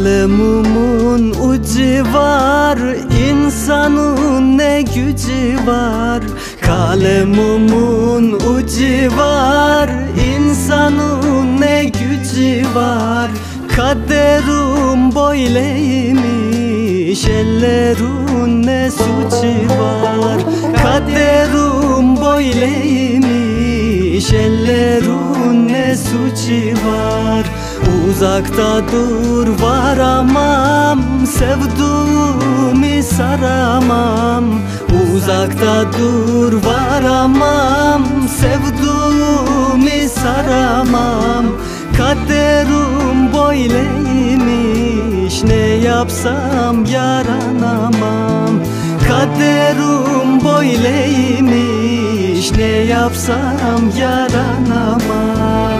Kalemumun ucu var, insanın ne gücü var. Kalemumun ucu var, insanın ne gücü var. Kaderim böyleymiş, ellerin ne suçu var. Kaderim böyleymiş, ellerin ne suçu var. Uzakta dur varamam, sevduğumu saramam. Uzakta dur varamam, sevduğumu saramam. Kaderim böyleymiş, ne yapsam yaranamam. Kaderim böyleymiş, ne yapsam yaranamam.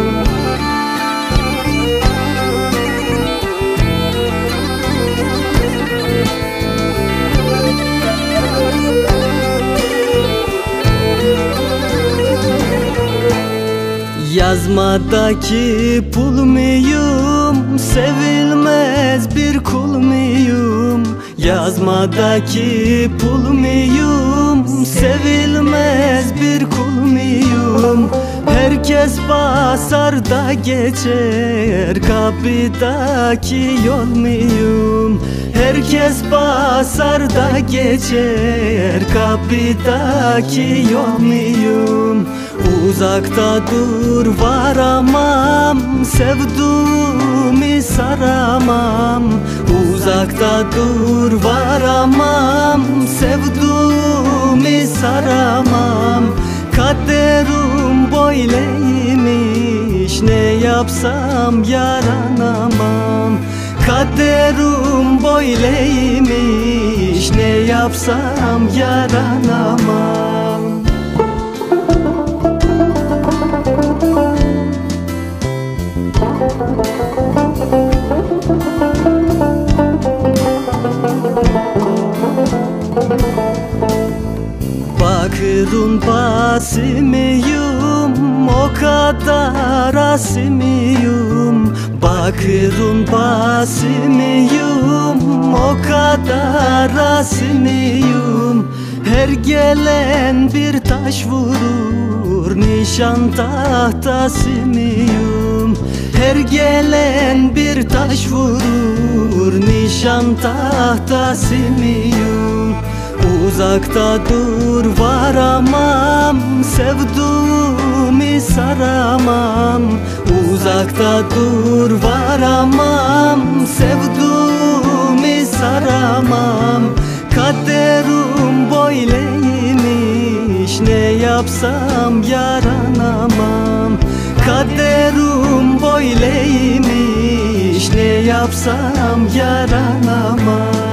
Yazmadaki pul muyum, sevilmez bir kul muyum? Yazmadaki pul muyum, sevilmez bir kul muyum? Herkes basar da geçer, kapıdaki yol muyum? Herkes basar da geçer, kapıdaki yol muyum? Uzakta dur varamam, sevduğumu saramam. Uzakta dur varamam, sevduğumu saramam. Kaderim böyleymiş, ne yapsam yaranamam. Kaderim böyleymiş, ne yapsam yaranamam. Bakırın basımıyım, o kadar asimiyim. Bakırın basımıyım, o kadar asimiyim. Her gelen bir taş vurur, nişan tahtası mıyım? Her gelen bir taş vurur, nişan tahtası mıyım? Uzakta dur varamam, sevduğumu saramam. Uzakta dur varamam, sevduğumu saramam. Kaderim böyleymiş, ne yapsam yaranamam. Kaderim böyleymiş, ne yapsam yaranamam.